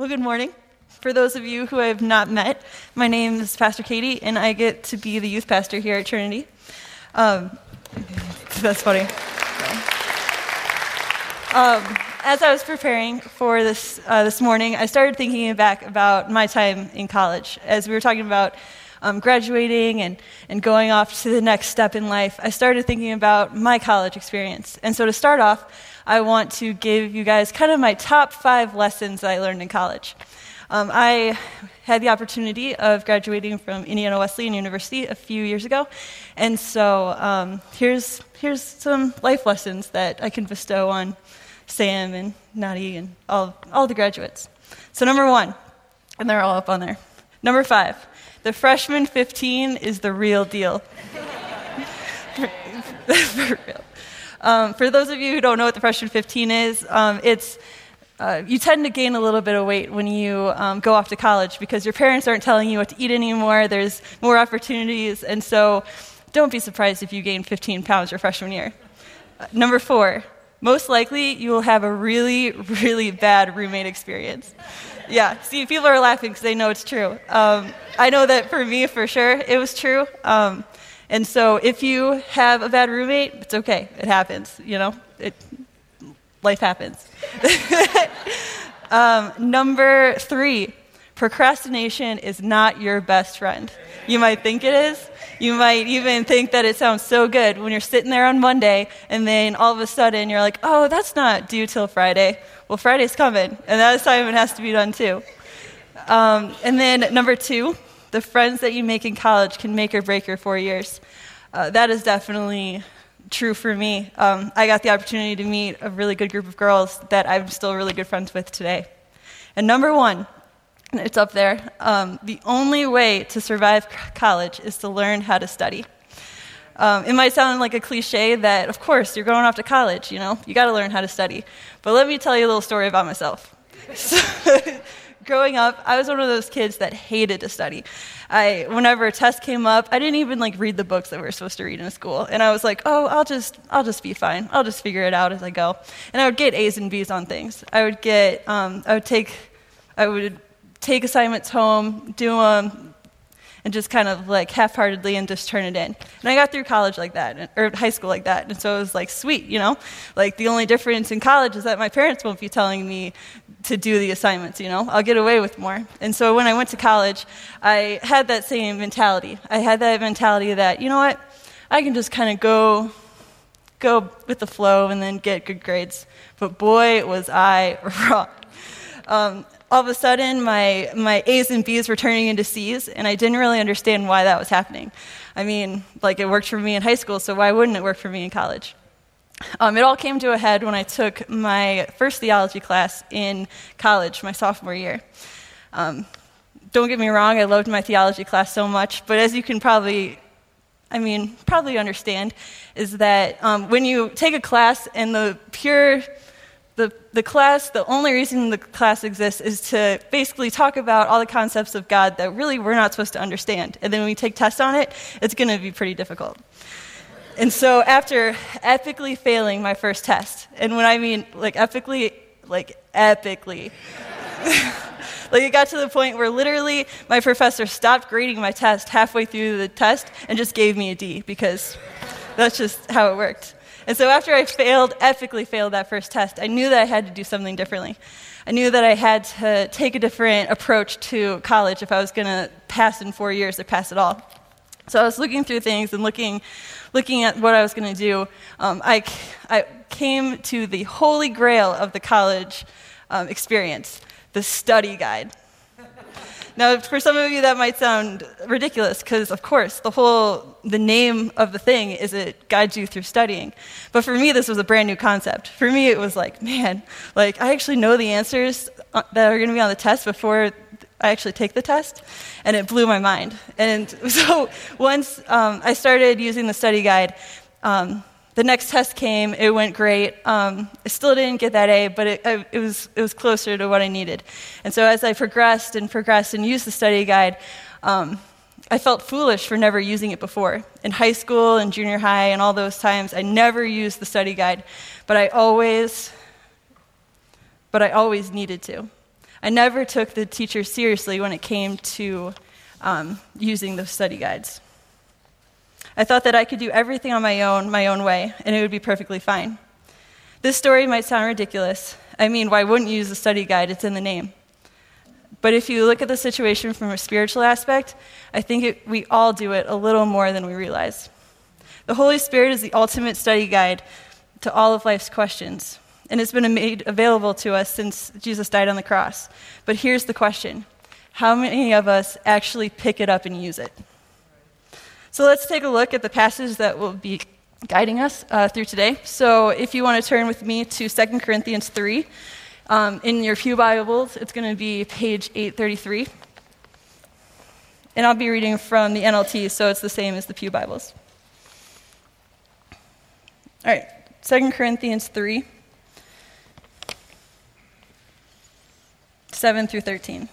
Well, good morning. For those of you who I have not met, my name is Pastor Katie, and I get to be the youth pastor here at Trinity. That's funny. As I was preparing for this morning, I started thinking back about my time in college. As we were talking about graduating and going off to the next step in life, I started thinking about my college experience. And so to start off, I want to give you guys kind of my top 5 lessons that I learned in college. I had the opportunity of graduating from Indiana Wesleyan University a few years ago, and so here's some life lessons that I can bestow on Sam and Nadi and all the graduates. So number 1, and they're all up on there. Number 5, the freshman 15 is the real deal. For real. For those of you who don't know what the freshman 15 is, it's you tend to gain a little bit of weight when you go off to college because your parents aren't telling you what to eat anymore. There's more opportunities, and so don't be surprised if you gain 15 pounds your freshman year. Number 4, most likely you will have a really, really bad roommate experience. Yeah, see, people are laughing because they know it's true. I know that for me, for sure, it was true. And so if you have a bad roommate, it's okay. It happens, life happens. Number 3, procrastination is not your best friend. You might think it is. You might even think that it sounds so good when you're sitting there on Monday and then all of a sudden you're like, oh, that's not due till Friday. Well, Friday's coming, and that assignment has to be done too. And then number 2, the friends that you make in college can make or break your 4 years. That is definitely true for me. I got the opportunity to meet a really good group of girls that I'm still really good friends with today. And number 1, it's up there, the only way to survive college is to learn how to study. It might sound like a cliche that, of course, you're going off to college, you got to learn how to study. But let me tell you a little story about myself. Growing up, I was one of those kids that hated to study. Whenever a test came up, I didn't even read the books that we were supposed to read in school. And I was like, oh, I'll just be fine. I'll just figure it out as I go. And I would get A's and B's on things. I would take assignments home, do them, and just kind of half-heartedly and just turn it in. And I got through college like that, or high school like that. And so it was sweet, the only difference in college is that my parents won't be telling me to do the assignments, I'll get away with more. And so when I went to college, I had that same mentality. I had that mentality that, you know what, I can just kind of go with the flow and then get good grades. But boy, was I wrong. All of a sudden, my A's and B's were turning into C's, and I didn't really understand why that was happening. I mean, it worked for me in high school, so why wouldn't it work for me in college? It all came to a head when I took my first theology class in college, my sophomore year. Don't get me wrong, I loved my theology class so much, but as you can probably understand, is that when you take a class and the only reason the class exists is to basically talk about all the concepts of God that really we're not supposed to understand. And then when we take tests on it, it's going to be pretty difficult. And so after epically failing my first test, and when I mean epically, it got to the point where literally my professor stopped grading my test halfway through the test and just gave me a D because that's just how it worked. And so after I epically failed that first test, I knew that I had to do something differently. I knew that I had to take a different approach to college if I was going to pass in 4 years or pass it all. So I was looking through things and looking at what I was going to do. I came to the holy grail of the college experience, the study guide. Now, for some of you, that might sound ridiculous because, of course, the name of the thing is it guides you through studying. But for me, this was a brand new concept. For me, it was I actually know the answers that are going to be on the test before I actually take the test, and it blew my mind. And so once I started using the study guide, the next test came. It went great. I still didn't get that A, but it was closer to what I needed. And so as I progressed and used the study guide, I felt foolish for never using it before. In high school and junior high and all those times, I never used the study guide, but I always needed to. I never took the teachers seriously when it came to using the study guides. I thought that I could do everything on my own way, and it would be perfectly fine. This story might sound ridiculous. I mean, why wouldn't you use the study guide? It's in the name. But if you look at the situation from a spiritual aspect, I think we all do it a little more than we realize. The Holy Spirit is the ultimate study guide to all of life's questions, and it's been made available to us since Jesus died on the cross. But here's the question: how many of us actually pick it up and use it? So let's take a look at the passage that will be guiding us through today. So if you want to turn with me to 2 Corinthians 3, in your pew Bibles, it's going to be page 833. And I'll be reading from the NLT, so it's the same as the pew Bibles. All right, 2 Corinthians 3, 7 through 13.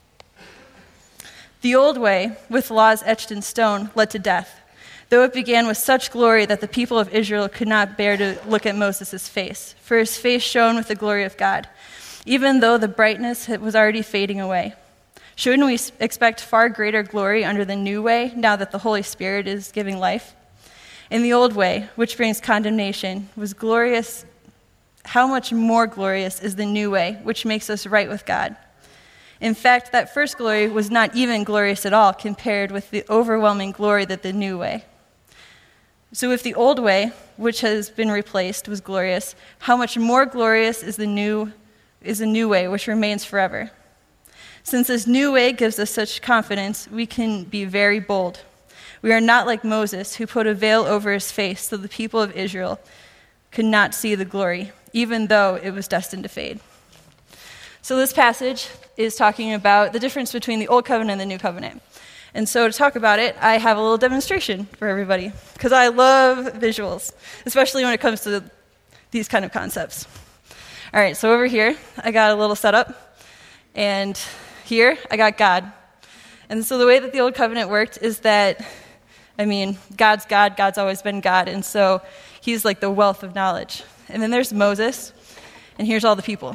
The old way, with laws etched in stone, led to death, though it began with such glory that the people of Israel could not bear to look at Moses' face, for his face shone with the glory of God, even though the brightness was already fading away. Shouldn't we expect far greater glory under the new way, now that the Holy Spirit is giving life? In the old way, which brings condemnation, was glorious. How much more glorious is the new way, which makes us right with God? In fact, that first glory was not even glorious at all compared with the overwhelming glory that the new way. So if the old way, which has been replaced, was glorious, how much more glorious is the new way, which remains forever? Since this new way gives us such confidence, we can be very bold. We are not like Moses, who put a veil over his face so the people of Israel could not see the glory, even though it was destined to fade. So this passage is talking about the difference between the Old Covenant and the New Covenant. And so to talk about it, I have a little demonstration for everybody, because I love visuals, especially when it comes to these kind of concepts. All right, so over here, I got a little setup, and here, I got God. And so the way that the Old Covenant worked is that, God's God, God's always been God, and so he's like the wealth of knowledge. And then there's Moses, and here's all the people.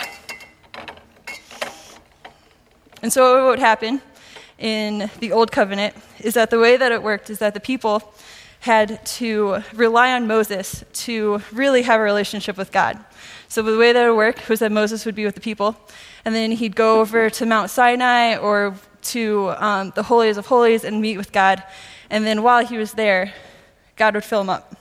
And so what would happen in the Old Covenant is that the way that it worked is that the people had to rely on Moses to really have a relationship with God. So the way that it would work was that Moses would be with the people, and then he'd go over to Mount Sinai or to the Holies of Holies and meet with God. And then while he was there, God would fill him up.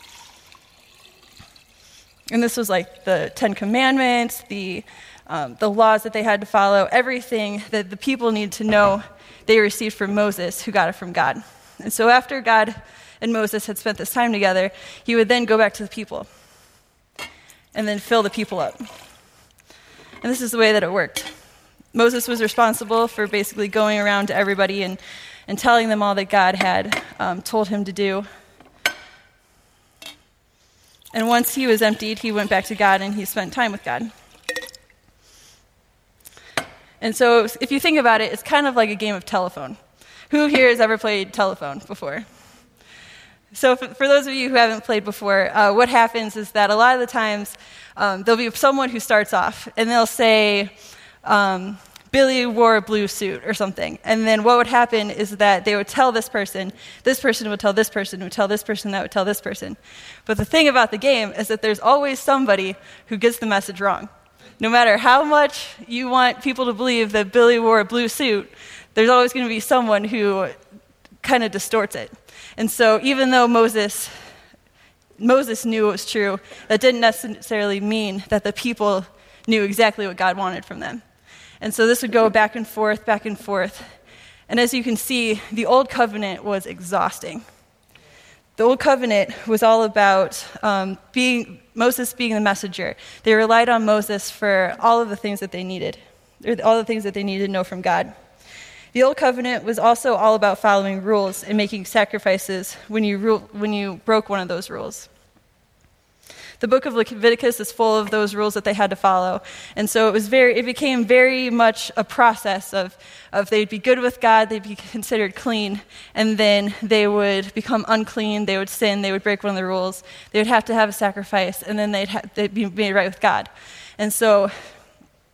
And this was like the Ten Commandments, the laws that they had to follow, everything that the people needed to know they received from Moses, who got it from God. And so after God and Moses had spent this time together, he would then go back to the people and then fill the people up. And this is the way that it worked. Moses was responsible for basically going around to everybody and telling them all that God had told him to do. And once he was emptied, he went back to God and he spent time with God. And so if you think about it, it's kind of like a game of telephone. Who here has ever played telephone before? So for those of you who haven't played before, what happens is that a lot of the times there'll be someone who starts off, and they'll say, Billy wore a blue suit or something. And then what would happen is that they would tell this person would tell this person, would tell this person, that would tell this person. But the thing about the game is that there's always somebody who gets the message wrong. No matter how much you want people to believe that Billy wore a blue suit, there's always going to be someone who kind of distorts it. And so even though Moses knew it was true, that didn't necessarily mean that the people knew exactly what God wanted from them. And so this would go back and forth, back and forth. And as you can see, the Old Covenant was exhausting. The Old Covenant was all about Moses being the messenger. They relied on Moses for all of the things that they needed, or all the things that they needed to know from God. The Old Covenant was also all about following rules and making sacrifices when you broke one of those rules. The book of Leviticus is full of those rules that they had to follow. And so it became very much a process of they'd be good with God, they'd be considered clean, and then they would become unclean, they would sin, they would break one of the rules, they would have to have a sacrifice, and then they'd be made right with God. And so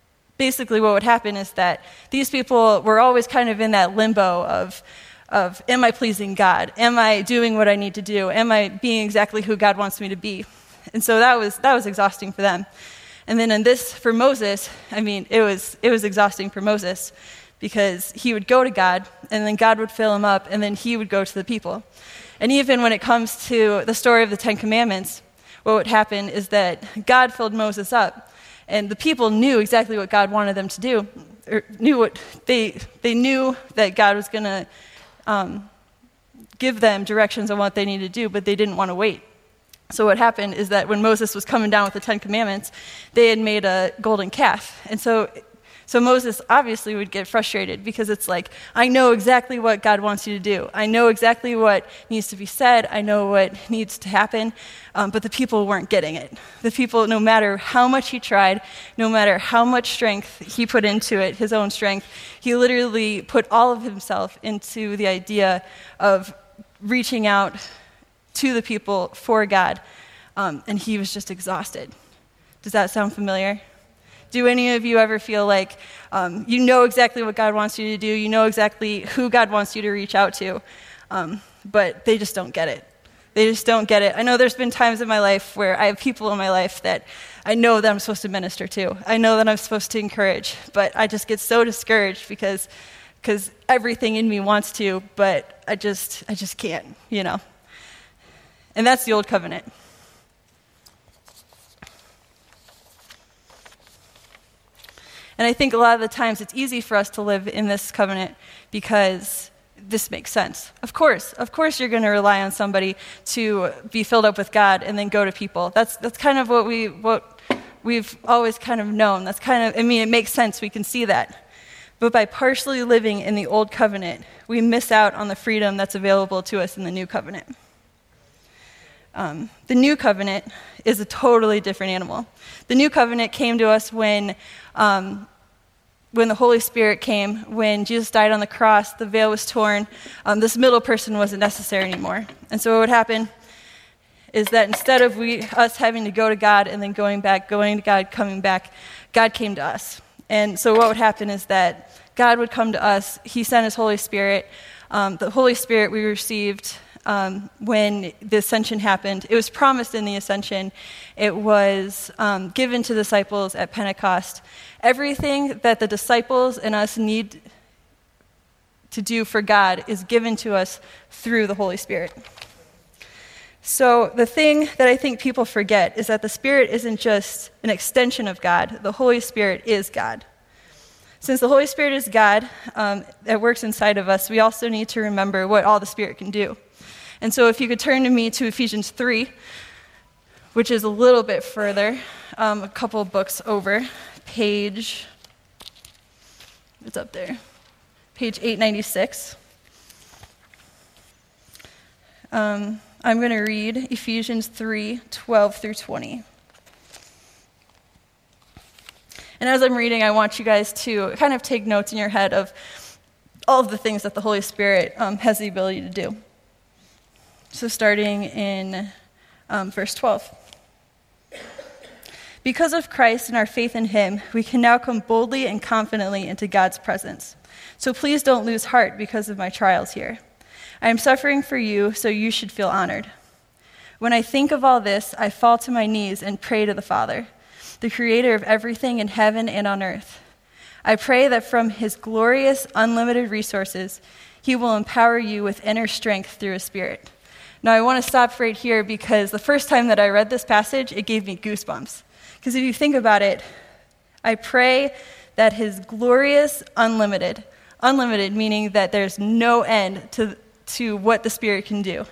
basically what would happen is that these people were always kind of in that limbo of am I pleasing God? Am I doing what I need to do? Am I being exactly who God wants me to be? And so that was exhausting for them. And then in this, for Moses, it was exhausting for Moses because he would go to God, and then God would fill him up, and then he would go to the people. And even when it comes to the story of the Ten Commandments, what would happen is that God filled Moses up, and the people knew exactly what God wanted them to do, or knew what they knew that God was going to give them directions on what they needed to do, but they didn't want to wait. So what happened is that when Moses was coming down with the Ten Commandments, they had made a golden calf. And so Moses obviously would get frustrated because it's like, I know exactly what God wants you to do. I know exactly what needs to be said. I know what needs to happen. But the people weren't getting it. The people, no matter how much he tried, no matter how much strength he put into it, his own strength, he literally put all of himself into the idea of reaching out to the people for God. And he was just exhausted. Does that sound familiar? Do any of you ever feel like you know exactly what God wants you to do, you know exactly who God wants you to reach out to, but they just don't get it? They just don't get it. I know there's been times in my life where I have people in my life that I know that I'm supposed to minister to. I know that I'm supposed to encourage, but I just get so discouraged because everything in me wants to, but I just can't, And that's the old covenant. And I think a lot of the times it's easy for us to live in this covenant because this makes sense. Of course you're going to rely on somebody to be filled up with God and then go to people. That's kind of what we've always kind of known. That's kind of, it makes sense. We can see that. But by partially living in the old covenant, we miss out on the freedom that's available to us in the new covenant. The new covenant is a totally different animal. The new covenant came to us when the Holy Spirit came, when Jesus died on the cross, the veil was torn. This middle person wasn't necessary anymore. And so what would happen is that instead of us having to go to God and then going to God, coming back, God came to us. And so what would happen is that God would come to us. He sent his Holy Spirit. The Holy Spirit we received when the ascension happened. It was promised in the ascension. It was given to disciples at Pentecost. Everything that the disciples and us need to do for God is given to us through the Holy Spirit. So the thing that I think people forget is that the Spirit isn't just an extension of God. The Holy Spirit is God. Since the Holy Spirit is God that works inside of us, we also need to remember what all the Spirit can do. And so if you could turn to me to Ephesians 3, which is a little bit further, a couple of books over, it's up there, page 896. I'm going to read Ephesians 3, 12 through 20. And as I'm reading, I want you guys to kind of take notes in your head of all of the things that the Holy Spirit has the ability to do. So starting in verse 12. Because of Christ and our faith in him, we can now come boldly and confidently into God's presence. So please don't lose heart because of my trials here. I am suffering for you, so you should feel honored. When I think of all this, I fall to my knees and pray to the Father, the creator of everything in heaven and on earth. I pray that from his glorious, unlimited resources, he will empower you with inner strength through his Spirit. Now, I want to stop right here because the first time that I read this passage, it gave me goosebumps. Because if you think about it, I pray that his glorious, unlimited meaning that there's no end to what the Spirit can do.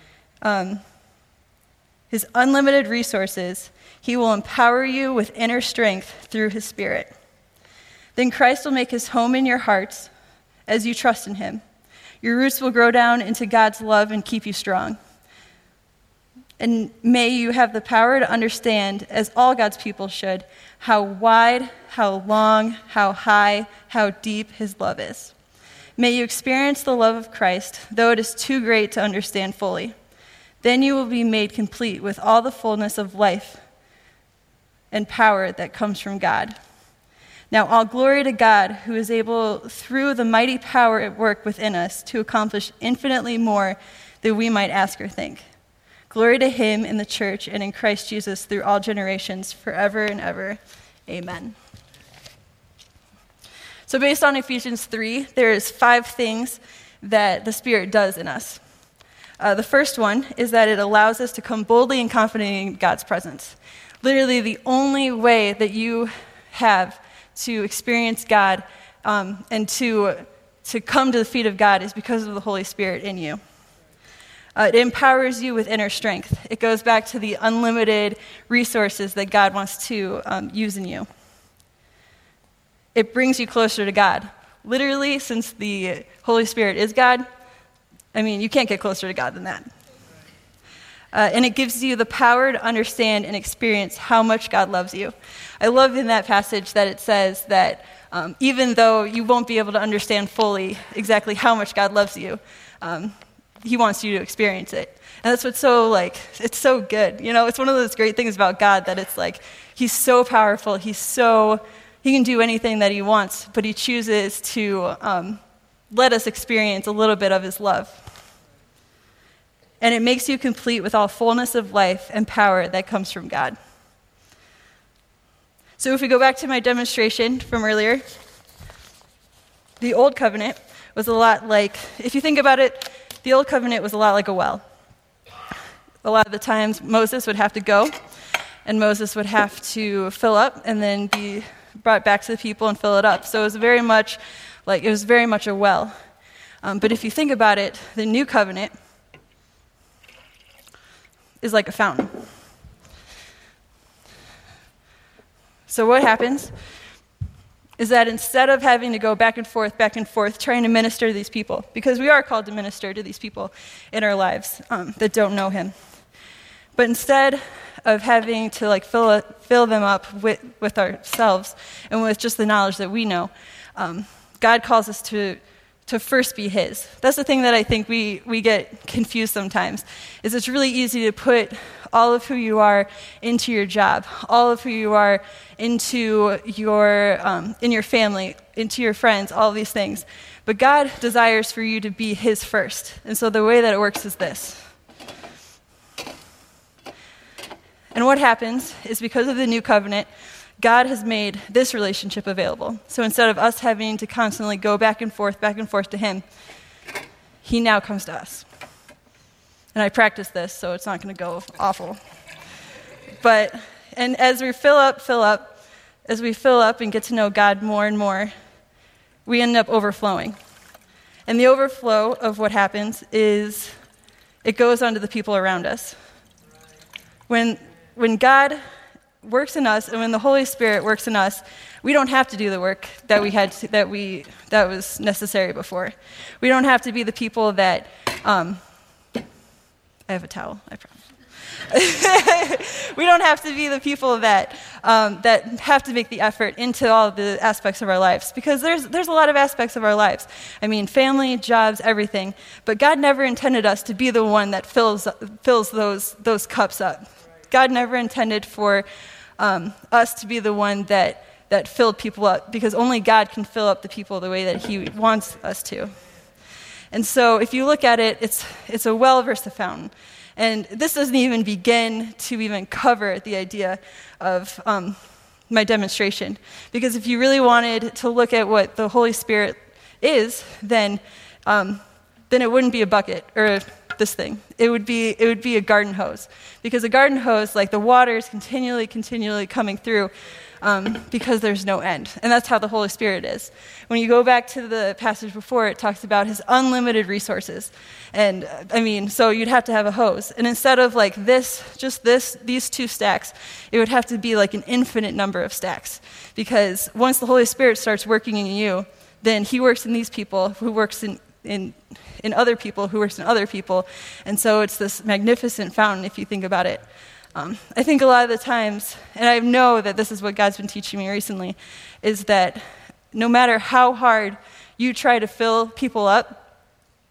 His unlimited resources, he will empower you with inner strength through his Spirit. Then Christ will make his home in your hearts as you trust in him. Your roots will grow down into God's love and keep you strong. And may you have the power to understand, as all God's people should, how wide, how long, how high, how deep his love is. May you experience the love of Christ, though it is too great to understand fully. Then you will be made complete with all the fullness of life and power that comes from God. Now all glory to God, who is able, through the mighty power at work within us, to accomplish infinitely more than we might ask or think. Glory to him in the church and in Christ Jesus through all generations, forever and ever. Amen. So based on Ephesians 3, there's 5 things that the Spirit does in us. The first one is that it allows us to come boldly and confidently in God's presence. Literally the only way that you have to experience God and to come to the feet of God is because of the Holy Spirit in you. It empowers you with inner strength. It goes back to the unlimited resources that God wants to use in you. It brings you closer to God. Literally, since the Holy Spirit is God, you can't get closer to God than that. And it gives you the power to understand and experience how much God loves you. I love in that passage that it says that even though you won't be able to understand fully exactly how much God loves you, he wants you to experience it. And that's what's so, it's so good. It's one of those great things about God that it's he's so powerful, he can do anything that he wants, but he chooses to let us experience a little bit of his love. And it makes you complete with all fullness of life and power that comes from God. So if we go back to my demonstration from earlier, the Old Covenant was a lot like, if you think about it, the Old Covenant was a lot like a well. A lot of the times Moses would have to go, and Moses would have to fill up and then be brought back to the people and fill it up. So it was very much a well. But if you think about it, the New Covenant is like a fountain. So what happens is that instead of having to go back and forth, trying to minister to these people, because we are called to minister to these people in our lives that don't know him, but instead of having to fill them up with ourselves and with just the knowledge that we know, God calls us to first be his. That's the thing that I think we get confused sometimes, is it's really easy to put all of who you are into your job, all of who you are into in your family, into your friends, all of these things. But God desires for you to be his first. And so the way that it works is this. And what happens is because of the new covenant, God has made this relationship available. So instead of us having to constantly go back and forth to him, he now comes to us. And I practice this, so it's not going to go awful. And as we fill up, as we fill up and get to know God more and more, we end up overflowing. And the overflow of what happens is it goes onto the people around us. When God works in us, and when the Holy Spirit works in us, we don't have to do the work that was necessary before. We don't have to be the people that I have a towel, I promise. We don't have to be the people that have to make the effort into all the aspects of our lives, because there's a lot of aspects of our lives. Family, jobs, everything. But God never intended us to be the one that fills those cups up. God never intended for us to be the one that filled people up, because only God can fill up the people the way that he wants us to. And so if you look at it, it's a well versus a fountain. And this doesn't even begin to even cover the idea of my demonstration. Because if you really wanted to look at what the Holy Spirit is, then it wouldn't be a bucket or this thing. It would be a garden hose. Because a garden hose, the water is continually coming through because there's no end. And that's how the Holy Spirit is. When you go back to the passage before, it talks about his unlimited resources. And so you'd have to have a hose. And instead of these 2 stacks, it would have to be an infinite number of stacks. Because once the Holy Spirit starts working in you, then he works in these people, who works in other people, who works in other people. And so it's this magnificent fountain, if you think about it. I think a lot of the times, and I know that this is what God's been teaching me recently, is that no matter how hard you try to fill people up,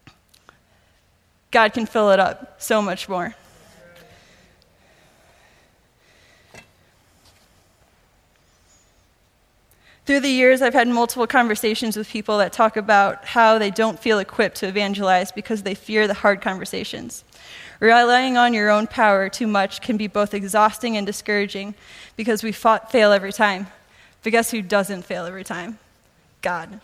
God can fill it up so much more. Through the years, I've had multiple conversations with people that talk about how they don't feel equipped to evangelize because they fear the hard conversations. Relying on your own power too much can be both exhausting and discouraging because we fail every time. But guess who doesn't fail every time? God.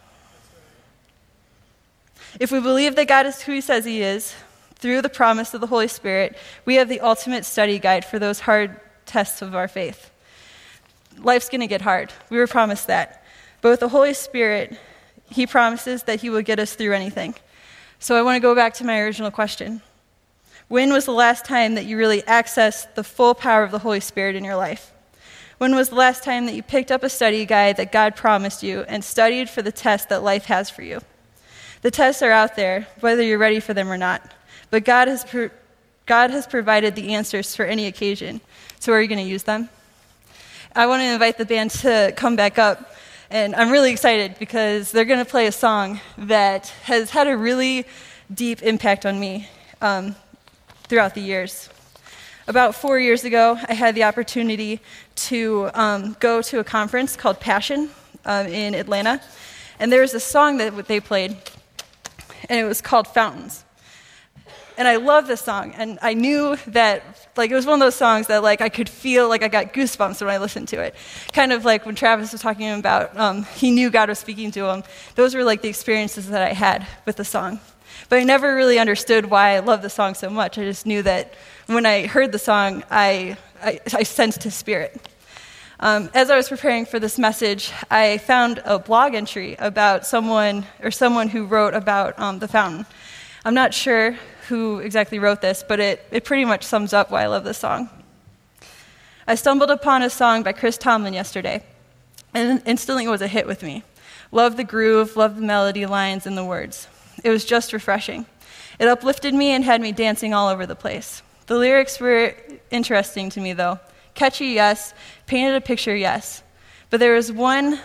If we believe that God is who he says he is, through the promise of the Holy Spirit, we have the ultimate study guide for those hard tests of our faith. Life's going to get hard. We were promised that. But with the Holy Spirit, he promises that he will get us through anything. So I want to go back to my original question. When was the last time that you really accessed the full power of the Holy Spirit in your life? When was the last time that you picked up a study guide that God promised you and studied for the test that life has for you? The tests are out there, whether you're ready for them or not. But God has provided the answers for any occasion. So are you going to use them? I want to invite the band to come back up, and I'm really excited because they're going to play a song that has had a really deep impact on me throughout the years. About 4 years ago, I had the opportunity to go to a conference called Passion in Atlanta, and there was a song that they played, and it was called Fountains. And I love this song, and I knew that, it was one of those songs that, I could feel, I got goosebumps when I listened to it. Kind of like when Travis was talking about, he knew God was speaking to him. Those were, the experiences that I had with the song. But I never really understood why I loved the song so much. I just knew that when I heard the song, I sensed his spirit. As I was preparing for this message, I found a blog entry about someone who wrote about the fountain. I'm not sure who exactly wrote this, but it pretty much sums up why I love this song. I stumbled upon a song by Chris Tomlin yesterday, and instantly it was a hit with me. Loved the groove, loved the melody lines and the words. It was just refreshing. It uplifted me and had me dancing all over the place. The lyrics were interesting to me, though. Catchy, yes. Painted a picture, yes. But there's one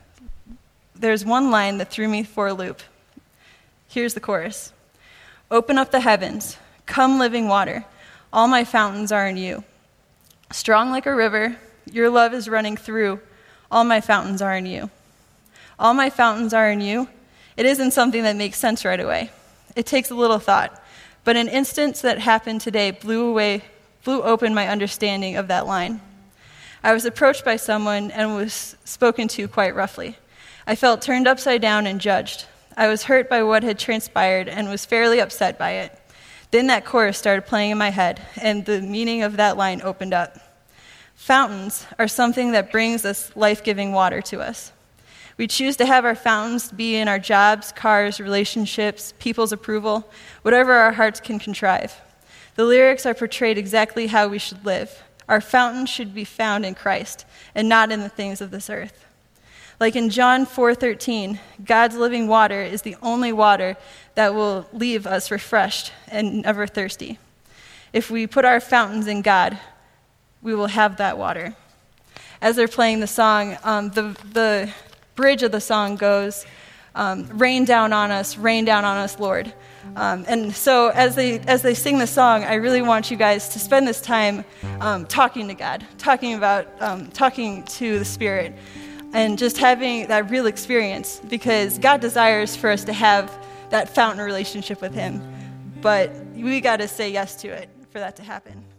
line that threw me for a loop. Here's the chorus. Open up the heavens, come living water. All my fountains are in you. Strong like a river, your love is running through. All my fountains are in you. All my fountains are in you. It isn't something that makes sense right away. It takes a little thought. But an instance that happened today blew open my understanding of that line. I was approached by someone and was spoken to quite roughly. I felt turned upside down and judged. I was hurt by what had transpired and was fairly upset by it. Then that chorus started playing in my head, and the meaning of that line opened up. Fountains are something that brings us life-giving water to us. We choose to have our fountains be in our jobs, cars, relationships, people's approval, whatever our hearts can contrive. The lyrics are portrayed exactly how we should live. Our fountain should be found in Christ and not in the things of this earth. Like in John 4:13, God's living water is the only water that will leave us refreshed and never thirsty. If we put our fountains in God, we will have that water. As they're playing the song, the bridge of the song goes, rain down on us, Lord. And so as they sing the song, I really want you guys to spend this time talking to God, talking to the Spirit, and just having that real experience, because God desires for us to have that fountain relationship with him. But we got to say yes to it for that to happen.